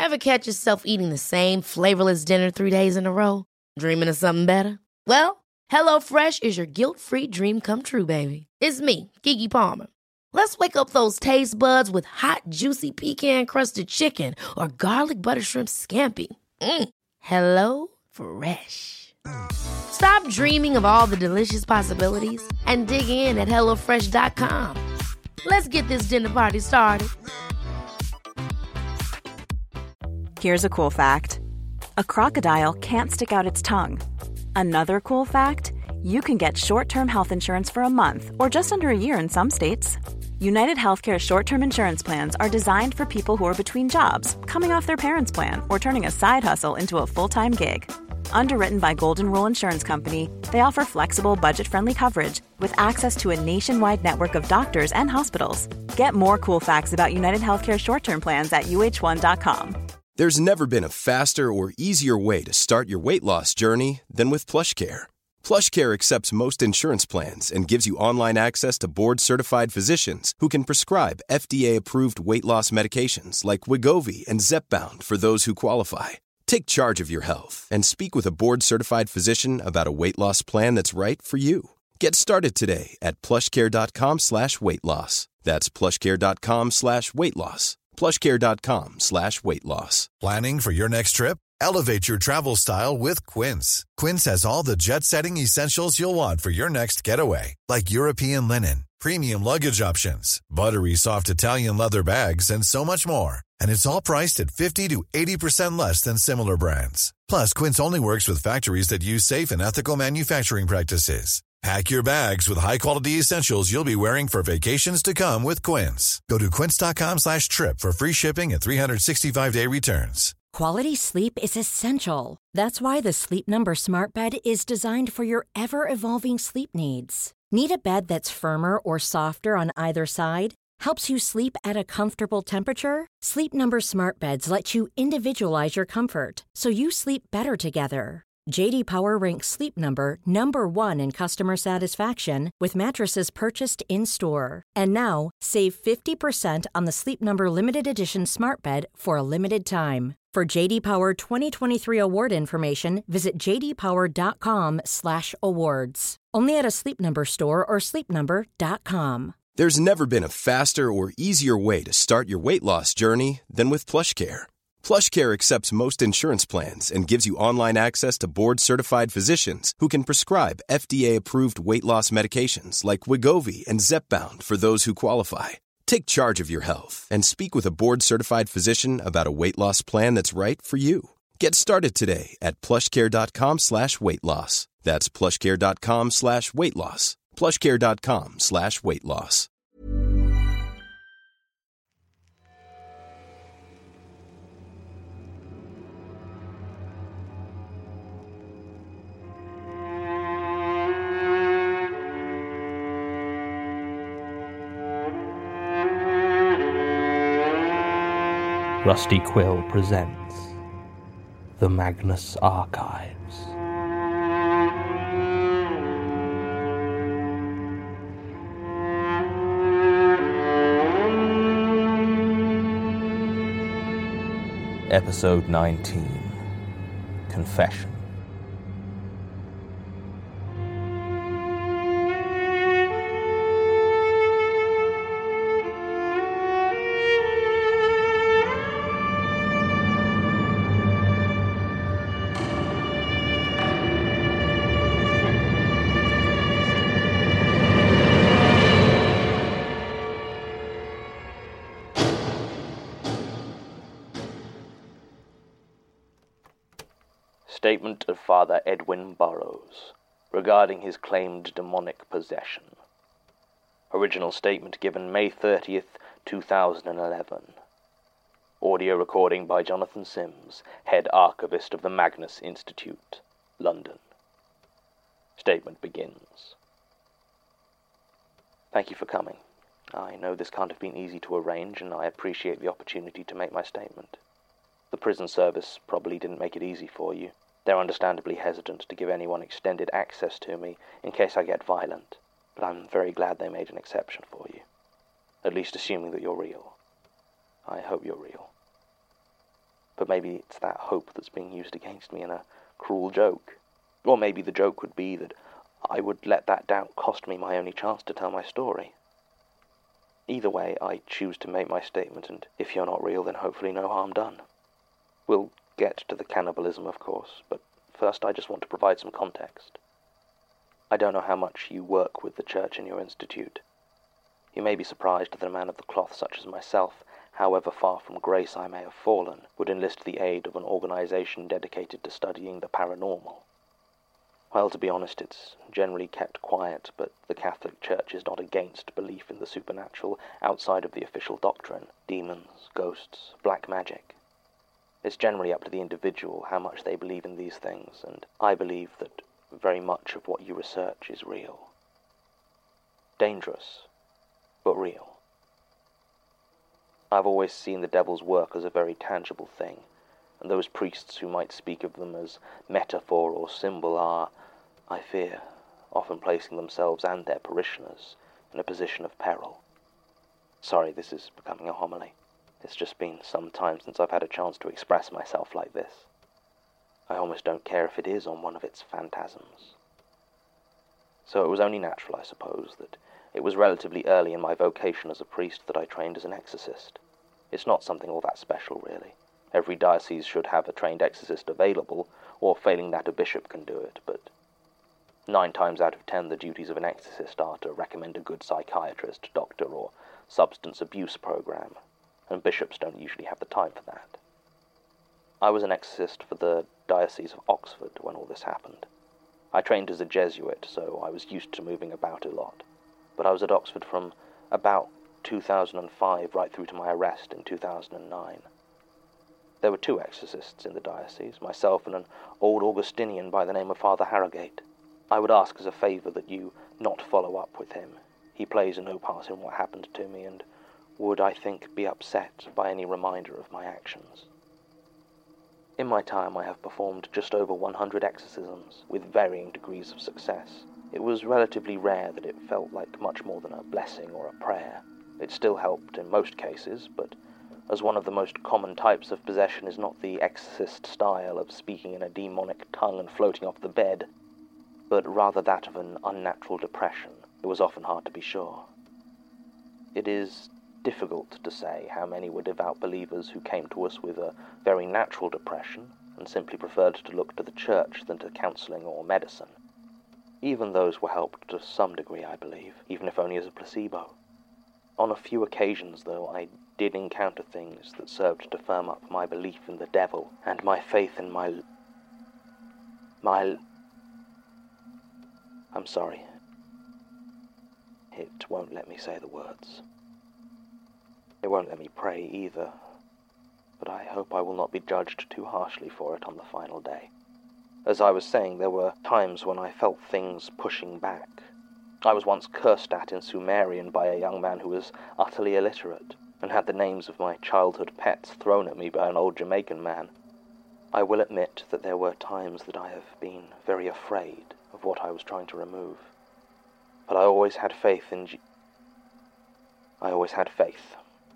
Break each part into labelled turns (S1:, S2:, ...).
S1: Ever catch yourself eating the same flavorless dinner 3 days in a row? Dreaming of something better? Well, HelloFresh is your guilt-free dream come true, baby. It's me, Keke Palmer. Let's wake up those taste buds with hot, juicy pecan-crusted chicken or garlic butter shrimp scampi. Hello Fresh. Stop dreaming of all the delicious possibilities and dig in at HelloFresh.com. Let's get this dinner party started.
S2: Here's a cool fact. A crocodile can't stick out its tongue. Another cool fact, you can get short-term health insurance for a month or just under a year in some states. United Healthcare short-term insurance plans are designed for people who are between jobs, coming off their parents' plan, or turning a side hustle into a full-time gig. Underwritten by Golden Rule Insurance Company, they offer flexible, budget-friendly coverage with access to a nationwide network of doctors and hospitals. Get more cool facts about United Healthcare short-term plans at uh1.com.
S3: There's never been a faster or easier way to start your weight loss journey than with PlushCare. PlushCare accepts most insurance plans and gives you online access to board-certified physicians who can prescribe FDA-approved weight loss medications like Wegovy and Zepbound for those who qualify. Take charge of your health and speak with a board-certified physician about a weight loss plan that's right for you. Get started today at plushcare.com/weightloss. That's plushcare.com/weightloss. plushcare.com/weightloss.
S4: Planning for your next trip? Elevate your travel style with Quince. Quince has all the jet-setting essentials you'll want for your next getaway, like European linen, premium luggage options, buttery soft Italian leather bags, and so much more. And it's all priced at 50 to 80% less than similar brands. Plus, Quince only works with factories that use safe and ethical manufacturing practices. Pack your bags with high-quality essentials you'll be wearing for vacations to come with Quince. Go to quince.com/trip for free shipping and 365-day returns.
S5: Quality sleep is essential. That's why the Sleep Number Smart Bed is designed for your ever-evolving sleep needs. Need a bed that's firmer or softer on either side? Helps you sleep at a comfortable temperature? Sleep Number Smart Beds let you individualize your comfort, so you sleep better together. J.D. Power ranks Sleep Number number 1 in customer satisfaction with mattresses purchased in-store. And now, save 50% on the Sleep Number Limited Edition Smart Bed for a limited time. For J.D. Power 2023 award information, visit jdpower.com/awards. Only at a Sleep Number store or sleepnumber.com.
S3: There's never been a faster or easier way to start your weight loss journey than with PlushCare. PlushCare accepts most insurance plans and gives you online access to board-certified physicians who can prescribe FDA-approved weight loss medications like Wegovy and Zepbound for those who qualify. Take charge of your health and speak with a board-certified physician about a weight loss plan that's right for you. Get started today at plushcare.com/weightloss. That's plushcare.com/weightloss. plushcare.com/weightloss.
S6: Rusty Quill presents The Magnus Archives. Episode 19, Confession. Statement of Father Edwin Burrows regarding his claimed demonic possession. Original statement given May 30th, 2011. Audio recording by Jonathan Sims, head archivist of the Magnus Institute, London. Statement begins. Thank you for coming. I know this can't have been easy to arrange, and I appreciate the opportunity to make my statement. The prison service probably didn't make it easy for you. They're understandably hesitant to give anyone extended access to me in case I get violent, but I'm very glad they made an exception for you. At least assuming that you're real. I hope you're real. But maybe it's that hope that's being used against me in a cruel joke. Or maybe the joke would be that I would let that doubt cost me my only chance to tell my story. Either way, I choose to make my statement, and if you're not real, then hopefully no harm done. We'll get to the cannibalism, of course, but first I just want to provide some context. I don't know how much you work with the church in your institute. You may be surprised that a man of the cloth such as myself, however far from grace I may have fallen, would enlist the aid of an organization dedicated to studying the paranormal. Well, to be honest, it's generally kept quiet, but the Catholic Church is not against belief in the supernatural outside of the official doctrine, demons, ghosts, black magic. It's generally up to the individual how much they believe in these things, and I believe that very much of what you research is real. Dangerous, but real. I've always seen the devil's work as a very tangible thing, and those priests who might speak of them as metaphor or symbol are, I fear, often placing themselves and their parishioners in a position of peril. Sorry, this is becoming a homily. It's just been some time since I've had a chance to express myself like this. I almost don't care if it is on one of its phantasms. So it was only natural, I suppose, that it was relatively early in my vocation as a priest that I trained as an exorcist. It's not something all that special, really. Every diocese should have a trained exorcist available, or failing that a bishop can do it, but 9 times out of 10 the duties of an exorcist are to recommend a good psychiatrist, doctor, or substance abuse program, and bishops don't usually have the time for that. I was an exorcist for the Diocese of Oxford when all this happened. I trained as a Jesuit, so I was used to moving about a lot, but I was at Oxford from about 2005 right through to my arrest in 2009. There were 2 exorcists in the diocese, myself and an old Augustinian by the name of Father Harrogate. I would ask as a favour that you not follow up with him. He plays no part in what happened to me and would, I think, be upset by any reminder of my actions. In my time I have performed just over 100 exorcisms, with varying degrees of success. It was relatively rare that it felt like much more than a blessing or a prayer. It still helped in most cases, but as one of the most common types of possession is not the exorcist style of speaking in a demonic tongue and floating off the bed, but rather that of an unnatural depression, it was often hard to be sure. It is difficult to say how many were devout believers who came to us with a very natural depression and simply preferred to look to the church than to counselling or medicine. Even those were helped to some degree, I believe, even if only as a placebo. On a few occasions, though, I did encounter things that served to firm up my belief in the devil and my faith in I'm sorry. It won't let me say the words. It won't let me pray either, but I hope I will not be judged too harshly for it on the final day. As I was saying, there were times when I felt things pushing back. I was once cursed at in Sumerian by a young man who was utterly illiterate, and had the names of my childhood pets thrown at me by an old Jamaican man. I will admit that there were times that I have been very afraid of what I was trying to remove. But I always had faith in I always had faith.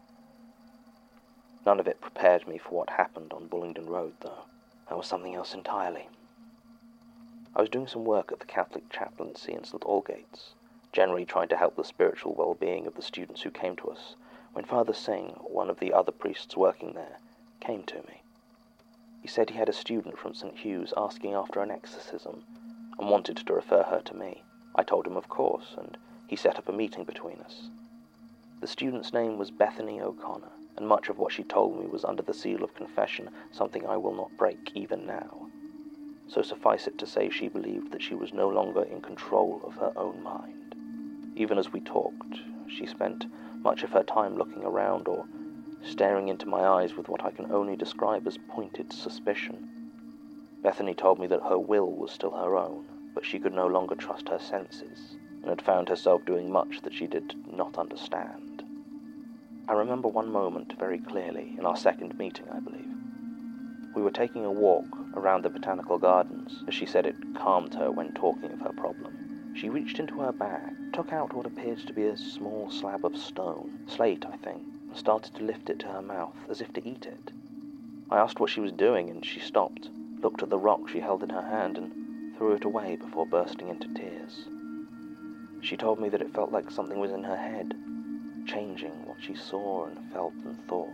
S6: None of it prepared me for what happened on Bullingdon Road, though. That was something else entirely. I was doing some work at the Catholic chaplaincy in St. Algates, generally trying to help the spiritual well-being of the students who came to us, when Father Singh, one of the other priests working there, came to me. He said he had a student from St. Hugh's asking after an exorcism, and wanted to refer her to me. I told him of course, and he set up a meeting between us. The student's name was Bethany O'Connor, and much of what she told me was under the seal of confession, something I will not break even now. So suffice it to say she believed that she was no longer in control of her own mind. Even as we talked, she spent much of her time looking around or staring into my eyes with what I can only describe as pointed suspicion. Bethany told me that her will was still her own, but she could no longer trust her senses, and had found herself doing much that she did not understand. I remember one moment very clearly, in our second meeting, I believe. We were taking a walk around the botanical gardens, as she said it calmed her when talking of her problem. She reached into her bag, took out what appeared to be a small slab of stone, slate, I think, and started to lift it to her mouth, as if to eat it. I asked what she was doing, and she stopped, looked at the rock she held in her hand, and threw it away before bursting into tears. She told me that it felt like something was in her head, changing what she saw and felt and thought.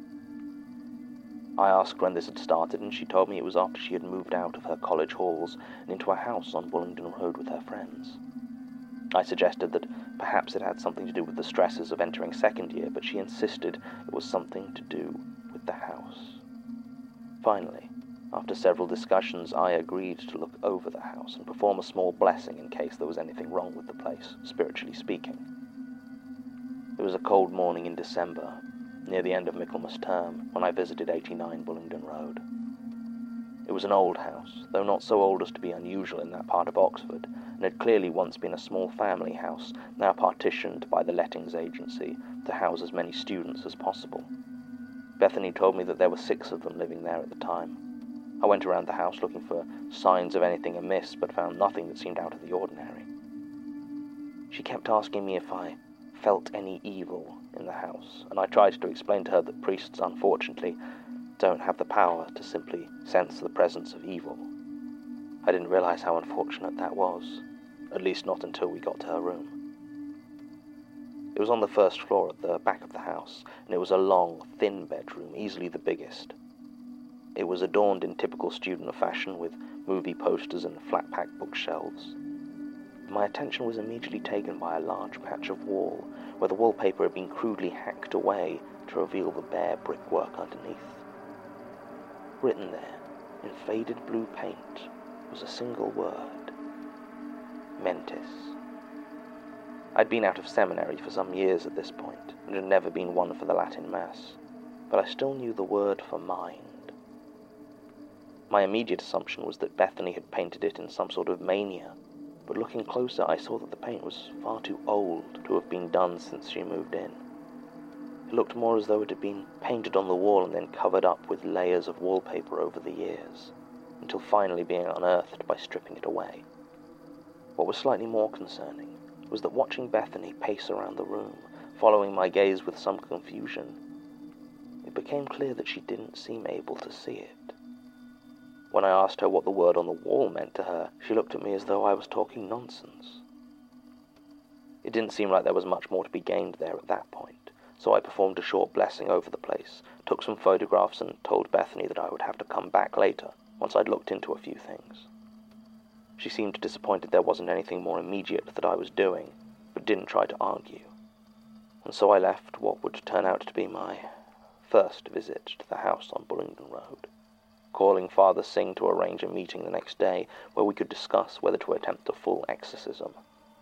S6: I asked when this had started, and she told me it was after she had moved out of her college halls and into a house on Bullingdon Road with her friends. I suggested that perhaps it had something to do with the stresses of entering second year, but she insisted it was something to do with the house. Finally, after several discussions, I agreed to look over the house and perform a small blessing in case there was anything wrong with the place, spiritually speaking. It was a cold morning in December, near the end of Michaelmas term, when I visited 89 Bullingdon Road. It was an old house, though not so old as to be unusual in that part of Oxford, and had clearly once been a small family house, now partitioned by the lettings agency to house as many students as possible. Bethany told me that there were 6 of them living there at the time. I went around the house looking for signs of anything amiss, but found nothing that seemed out of the ordinary. She kept asking me if I felt any evil in the house, and I tried to explain to her that priests, unfortunately, don't have the power to simply sense the presence of evil. I didn't realize how unfortunate that was, at least not until we got to her room. It was on the first floor at the back of the house, and it was a long, thin bedroom, easily the biggest. It was adorned in typical student fashion with movie posters and flat-pack bookshelves. My attention was immediately taken by a large patch of wall where the wallpaper had been crudely hacked away to reveal the bare brickwork underneath. Written there, in faded blue paint, was a single word: Mentis. I'd been out of seminary for some years at this point, and had never been one for the Latin Mass, but I still knew the word for mind. My immediate assumption was that Bethany had painted it in some sort of mania, but looking closer I saw that the paint was far too old to have been done since she moved in. It looked more as though it had been painted on the wall and then covered up with layers of wallpaper over the years, until finally being unearthed by stripping it away. What was slightly more concerning was that watching Bethany pace around the room, following my gaze with some confusion, it became clear that she didn't seem able to see it. When I asked her what the word on the wall meant to her, she looked at me as though I was talking nonsense. It didn't seem like there was much more to be gained there at that point, so I performed a short blessing over the place, took some photographs, and told Bethany that I would have to come back later, once I'd looked into a few things. She seemed disappointed there wasn't anything more immediate that I was doing, but didn't try to argue. And so I left what would turn out to be my first visit to the house on Bullingdon Road, calling Father Singh to arrange a meeting the next day where we could discuss whether to attempt a full exorcism.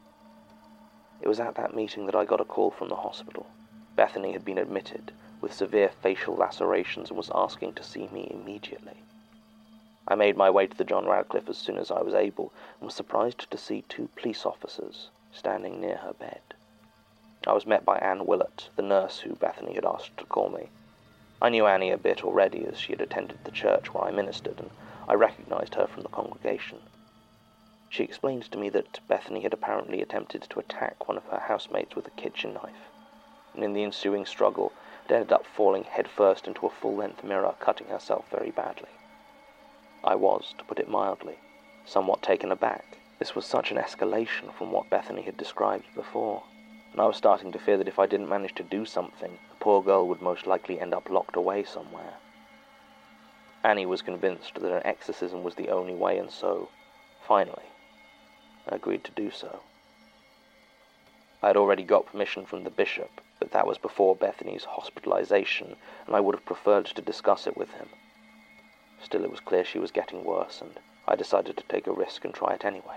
S6: It was at that meeting that I got a call from the hospital. Bethany had been admitted with severe facial lacerations and was asking to see me immediately. I made my way to the John Radcliffe as soon as I was able, and was surprised to see 2 police officers standing near her bed. I was met by Anne Willett, the nurse who Bethany had asked to call me. I knew Annie a bit already, as she had attended the church where I ministered, and I recognized her from the congregation. She explained to me that Bethany had apparently attempted to attack one of her housemates with a kitchen knife, and in the ensuing struggle had ended up falling headfirst into a full-length mirror, cutting herself very badly. I was, to put it mildly, somewhat taken aback. This was such an escalation from what Bethany had described before, and I was starting to fear that if I didn't manage to do something, the poor girl would most likely end up locked away somewhere. Annie was convinced that an exorcism was the only way, and so, finally, I agreed to do so. I had already got permission from the bishop, but that was before Bethany's hospitalization, and I would have preferred to discuss it with him. Still, it was clear she was getting worse, and I decided to take a risk and try it anyway.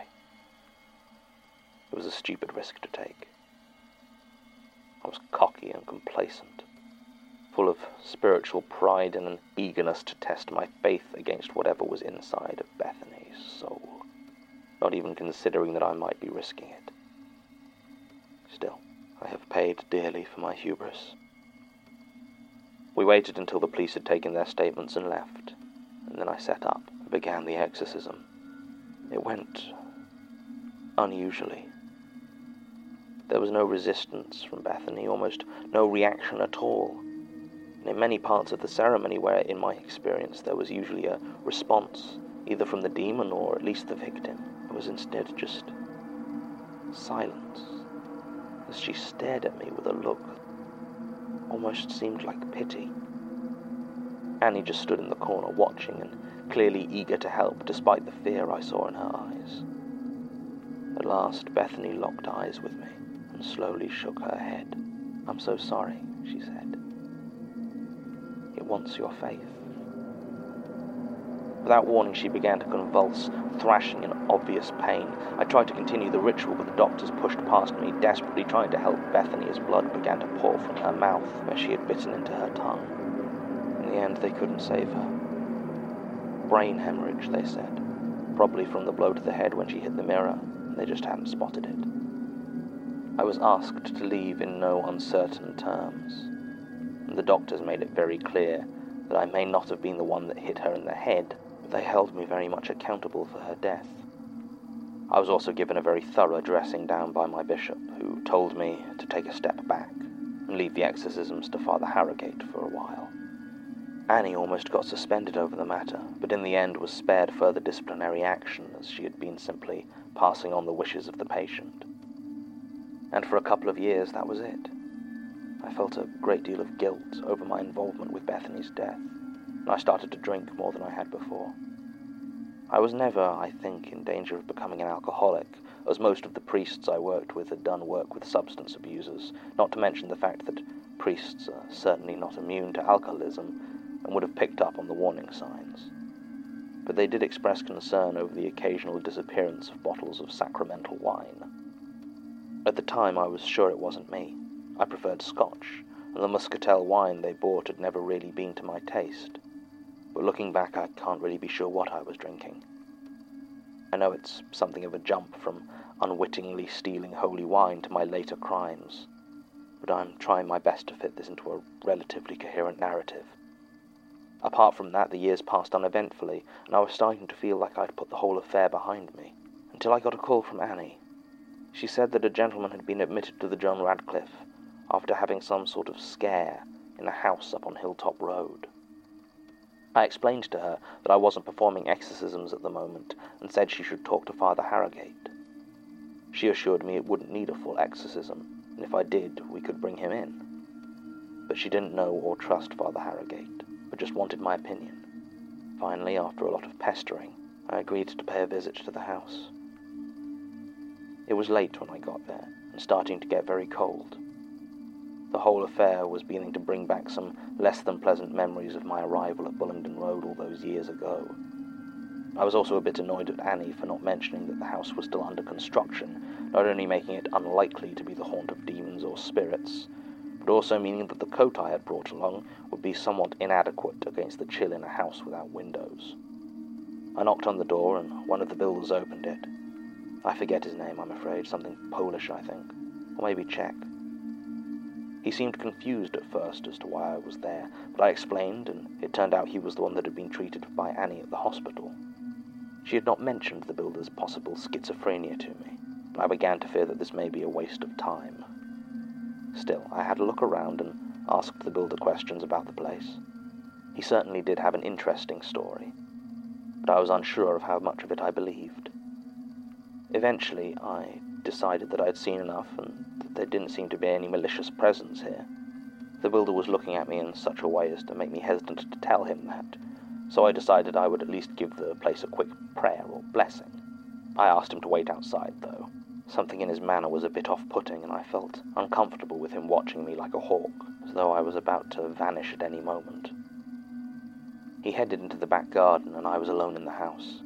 S6: It was a stupid risk to take. I was cocky and complacent, full of spiritual pride and an eagerness to test my faith against whatever was inside of Bethany's soul, not even considering that I might be risking it. Still, I have paid dearly for my hubris. We waited until the police had taken their statements and left, and then I set up and began the exorcism. It went unusually. There was no resistance from Bethany, almost no reaction at all. and in many parts of the ceremony where, in my experience, there was usually a response, either from the demon or at least the victim, there was instead just silence, as she stared at me with a look that almost seemed like pity. Annie just stood in the corner watching and clearly eager to help despite the fear I saw in her eyes. At last, Bethany locked eyes with me and slowly shook her head. "I'm so sorry," she said. "It wants your faith." Without warning, she began to convulse, thrashing in obvious pain. I tried to continue the ritual, but the doctors pushed past me, desperately trying to help Bethany as blood began to pour from her mouth where she had bitten into her tongue. In the end, they couldn't save her. Brain hemorrhage, they said, probably from the blow to the head when she hit the mirror, and they just hadn't spotted it. I was asked to leave in no uncertain terms, and the doctors made it very clear that I may not have been the one that hit her in the head, but they held me very much accountable for her death. I was also given a very thorough dressing down by my bishop, who told me to take a step back and leave the exorcisms to Father Harrogate for a while. Annie almost got suspended over the matter, but in the end was spared further disciplinary action, as she had been simply passing on the wishes of the patient. And for a couple of years, that was it. I felt a great deal of guilt over my involvement with Bethany's death, and I started to drink more than I had before. I was never, I think, in danger of becoming an alcoholic, as most of the priests I worked with had done work with substance abusers, not to mention the fact that priests are certainly not immune to alcoholism and would have picked up on the warning signs. But they did express concern over the occasional disappearance of bottles of sacramental wine. At the time, I was sure it wasn't me. I preferred Scotch, and the muscatel wine they bought had never really been to my taste. But looking back, I can't really be sure what I was drinking. I know it's something of a jump from unwittingly stealing holy wine to my later crimes, but I'm trying my best to fit this into a relatively coherent narrative. Apart from that, the years passed uneventfully, and I was starting to feel like I'd put the whole affair behind me, until I got a call from Annie. She said that a gentleman had been admitted to the John Radcliffe after having some sort of scare in a house up on Hilltop Road. I explained to her that I wasn't performing exorcisms at the moment and said she should talk to Father Harrogate. She assured me it wouldn't need a full exorcism, and if I did, we could bring him in. But she didn't know or trust Father Harrogate, but just wanted my opinion. Finally, after a lot of pestering, I agreed to pay a visit to the house. It was late when I got there, and starting to get very cold. The whole affair was beginning to bring back some less than pleasant memories of my arrival at Bullingdon Road all those years ago. I was also a bit annoyed at Annie for not mentioning that the house was still under construction, not only making it unlikely to be the haunt of demons or spirits, but also meaning that the coat I had brought along would be somewhat inadequate against the chill in a house without windows. I knocked on the door, and one of the builders opened it. I forget his name, I'm afraid, something Polish, I think, or maybe Czech. He seemed confused at first as to why I was there, but I explained, and it turned out he was the one that had been treated by Annie at the hospital. She had not mentioned the builder's possible schizophrenia to me, and I began to fear that this may be a waste of time. Still, I had a look around and asked the builder questions about the place. He certainly did have an interesting story, but I was unsure of how much of it I believed. Eventually, I decided that I'd seen enough and that there didn't seem to be any malicious presence here. The builder was looking at me in such a way as to make me hesitant to tell him that, so I decided I would at least give the place a quick prayer or blessing. I asked him to wait outside, though. Something in his manner was a bit off-putting, and I felt uncomfortable with him watching me like a hawk, as though I was about to vanish at any moment. He headed into the back garden, and I was alone in the house.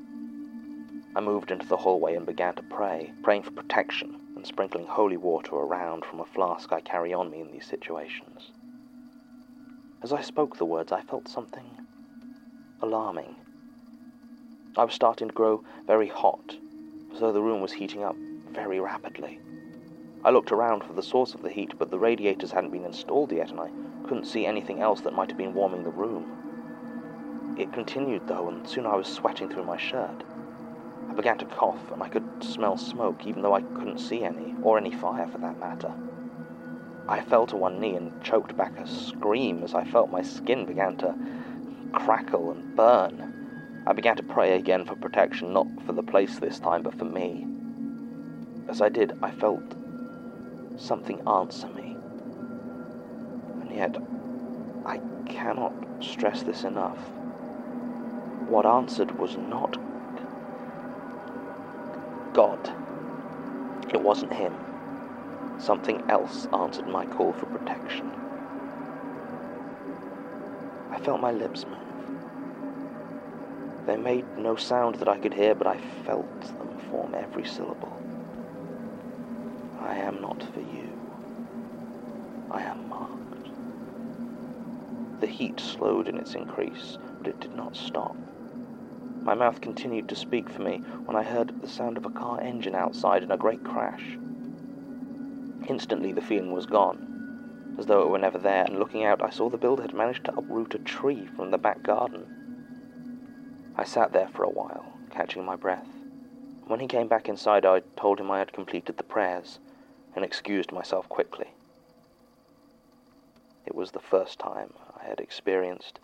S6: I moved into the hallway and began to pray, praying for protection and sprinkling holy water around from a flask I carry on me in these situations. As I spoke the words, I felt something alarming. I was starting to grow very hot, as though the room was heating up very rapidly. I looked around for the source of the heat, but the radiators hadn't been installed yet, and I couldn't see anything else that might have been warming the room. It continued, though, and soon I was sweating through my shirt. I began to cough, and I could smell smoke, even though I couldn't see any, or any fire for that matter. I fell to one knee and choked back a scream as I felt my skin began to crackle and burn. I began to pray again for protection, not for the place this time, but for me. As I did, I felt something answer me. And yet, I cannot stress this enough. What answered was not God. It wasn't him. Something else answered my call for protection. I felt my lips move. They made no sound that I could hear, but I felt them form every syllable. I am not for you. I am marked. The heat slowed in its increase, but it did not stop. My mouth continued to speak for me when I heard the sound of a car engine outside and a great crash. Instantly the feeling was gone, as though it were never there, and looking out I saw the builder had managed to uproot a tree from the back garden. I sat there for a while, catching my breath. When he came back inside, I told him I had completed the prayers and excused myself quickly. It was the first time I had experienced.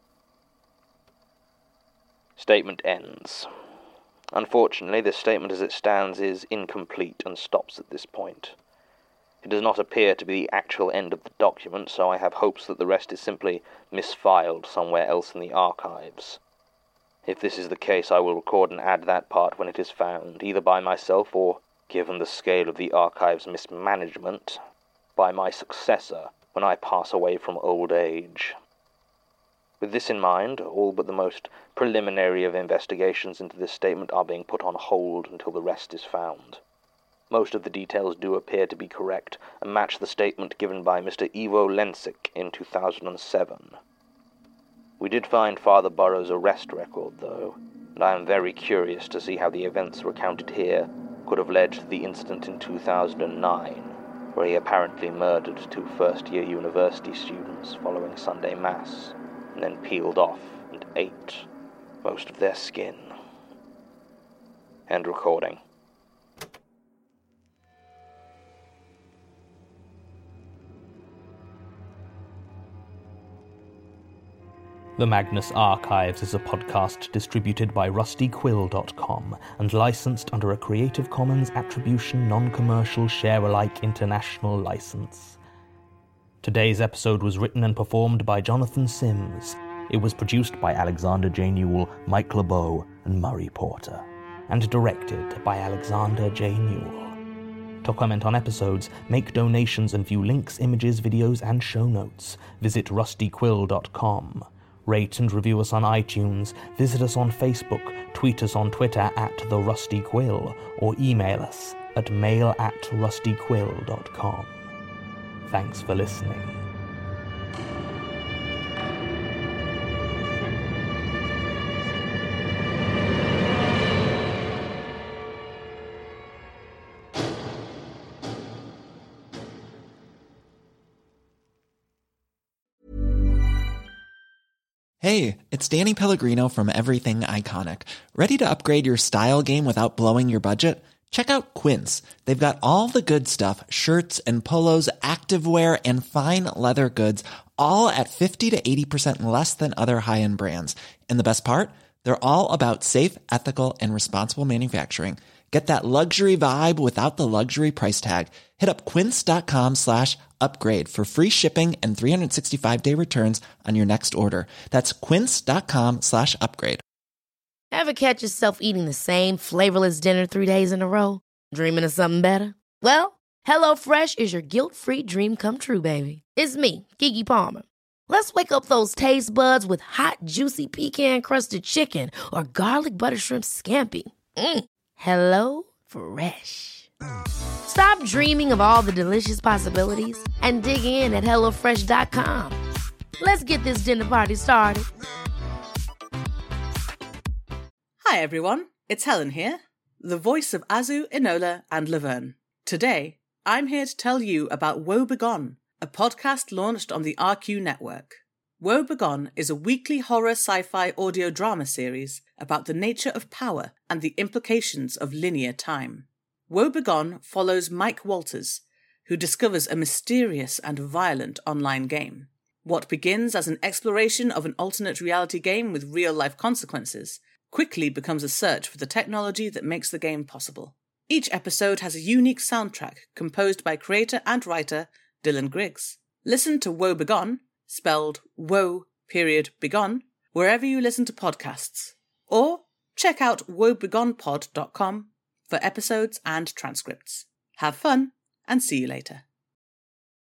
S6: Statement ends. Unfortunately, this statement as it stands is incomplete and stops at this point. It does not appear to be the actual end of the document, so I have hopes that the rest is simply misfiled somewhere else in the archives. If this is the case, I will record and add that part when it is found, either by myself or, given the scale of the archive's mismanagement, by my successor when I pass away from old age. With this in mind, all but the most preliminary of investigations into this statement are being put on hold until the rest is found. Most of the details do appear to be correct and match the statement given by Mr. Ivo Lensic in 2007. We did find Father Burroughs' arrest record, though, and I am very curious to see how the events recounted here could have led to the incident in 2009, where he apparently murdered 2 first-year university students following Sunday Mass, and then peeled off and ate most of their skin. End recording.
S7: The Magnus Archives is a podcast distributed by rustyquill.com and licensed under a Creative Commons Attribution Non-Commercial Share-alike International License. Today's episode was written and performed by Jonathan Sims. It was produced by Alexander J. Newell, Mike LeBeau, and Murray Porter, and directed by Alexander J. Newell. To comment on episodes, make donations, and view links, images, videos, and show notes, visit rustyquill.com. Rate and review us on iTunes, visit us on Facebook, tweet us on Twitter @TheRustyQuill, or email us at mail@rustyquill.com. Thanks for listening.
S8: Hey, it's Danny Pellegrino from Everything Iconic. Ready to upgrade your style game without blowing your budget? Check out Quince. They've got all the good stuff, shirts and polos, activewear, and fine leather goods, all at 50 to 80% less than other high-end brands. And the best part? They're all about safe, ethical, and responsible manufacturing. Get that luxury vibe without the luxury price tag. Hit up quince.com/upgrade for free shipping and 365-day returns on your next order. That's quince.com/upgrade.
S1: Ever catch yourself eating the same flavorless dinner 3 days in a row? Dreaming of something better? Well, HelloFresh is your guilt-free dream come true, baby. It's me, Keke Palmer. Let's wake up those taste buds with hot, juicy pecan-crusted chicken or garlic butter shrimp scampi. Hello Fresh. Stop dreaming of all the delicious possibilities and dig in at HelloFresh.com. Let's get this dinner party started.
S9: Hi everyone, it's Helen here, the voice of Azu, Enola and Laverne. Today, I'm here to tell you about Woe Begone, a podcast launched on the RQ network. Woe Begone is a weekly horror sci-fi audio drama series about the nature of power and the implications of linear time. Woe Begone follows Mike Walters, who discovers a mysterious and violent online game. What begins as an exploration of an alternate reality game with real-life consequences quickly becomes a search for the technology that makes the game possible. Each episode has a unique soundtrack composed by creator and writer Dylan Griggs. Listen to Woe Begone, spelled Woe.Begone, wherever you listen to podcasts. Or check out woebegonepod.com for episodes and transcripts. Have fun, and see you later.